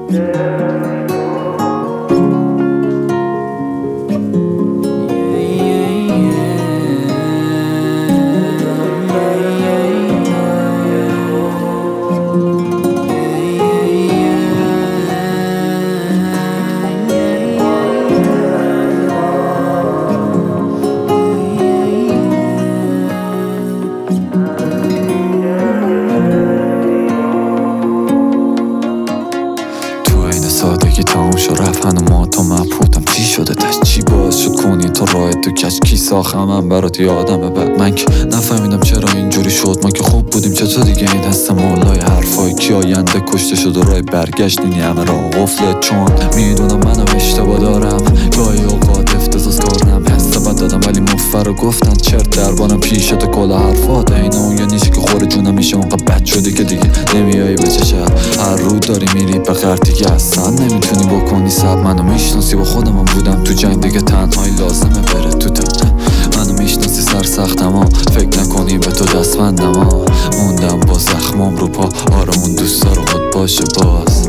سادگی تموم شد رفت هنوز تو مبهوتم چی شده تش چی باعث شد کنی تو راه تو کش کی ساختم من برات یادمه بعد من که نفهمیدم چرا اینجوری شد ما که خوب بودیم چطور دیگه این دست مولای حرفای کی آینده کشته شد و راه برگشت این همه راه قفله چون میدونم منم اشتباه دارم گاهی اوقات افتضاح کارم حس بد دادم ولی مفر رو گفتن چرت دربارم پیش تو کل حرفات اینه اون یا نیشی که خور جونم میشه اونقدر بد شدی که دیگه نمیایی به چه شهر هر رو داری میری به غرطی که اصلا نمیتونی بکنی سب منو میشناسی با خودم بودم تو جنگ دیگه تنهایی لازمه بره تو تن منو میشناسی سرسختم ها فکر نکنی به تو دستبندم ها موندم با زخمام رو پا آرامون دوست دارم بود باشه باز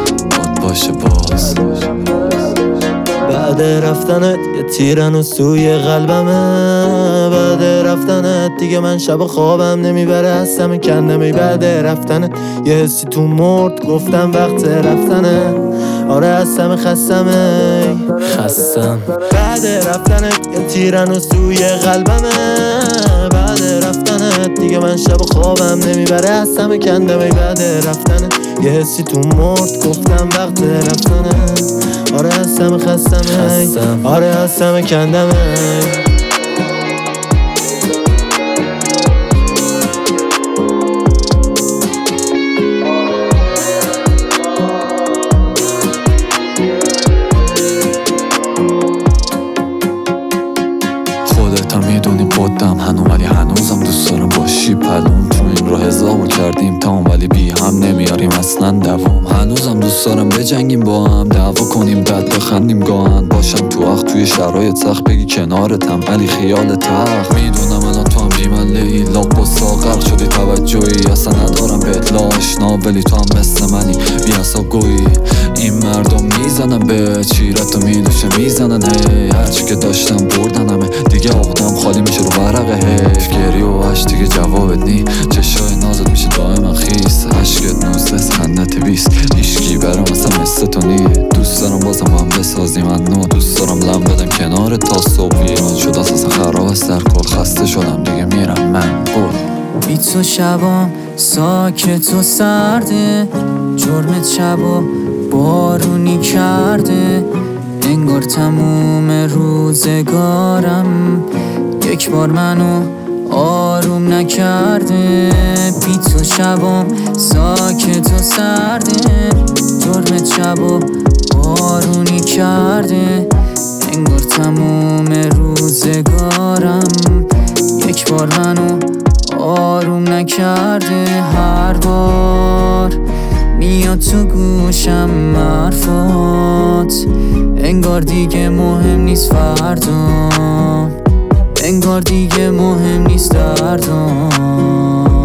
بعد رفتنت یه تیرن و سوی قلبمه بعد رفتنت دیگه من شب خوابم نمیبره هستم کندمی بعد رفتنت یه حسی تو مرد گفتم وقت رفتنه آره هستم خستم بعد رفتنت یه تیرن و سوی قلبمه بعد رفتنت دیگه من شب خوابم نمیبره هستم کندمی بعد رفتنت یه حسی تو مرد گفتم وقت رفتنه آره هستم خستم آره هستم کندم خودت هم میدونی قدم ولی هنوزم دوست دارم باشی پلوم تو این رو هزار کردیم تمام ولی بی هم نمیاریم اصلا دوام هنوزم دوست دارم بجنگیم با هم دعوا کنیم بعد بخندیم گاهن باشم تو وقت توی شرایط سخت بگی کنارتم ولی خیال تخت میدونم الان تو هم بیمله‌ای لاغ با ساغر شدی توجهی اصلا ندارم بهت آشنا ولی تو هم مثل منی بی حساب گویی این مردم میزنن به چیرتو میدوشه میزنن هی هرچی که داشتم بردن همه دیگه آقدم خالی میشه رو ورقه حیف گری و عشق دیگه جوابت نی چشای نازت میشه دائما خیس عشقت 19 خندت 20 هیچکی برام مثل تو نی دوست دارم بازم هم بسازی من نو دوست دارم لم بدم کنار تا صبح ایران شد اساسا خراب است در کل خسته شدم دیگه میرم من بی تو شبام ساکت و سرده جرمت شب و بارونی کرده انگار تموم روزگارم یک بار منو آروم نکرده بی تو شبام ساکت و سرده جرمت شب و بارونی کرده انگار تموم روزگارم یک بار منو آروم نکرده هر بار میاد تو گوشم حرفات انگار دیگه مهم نیست فردا انگار دیگه مهم نیست دردم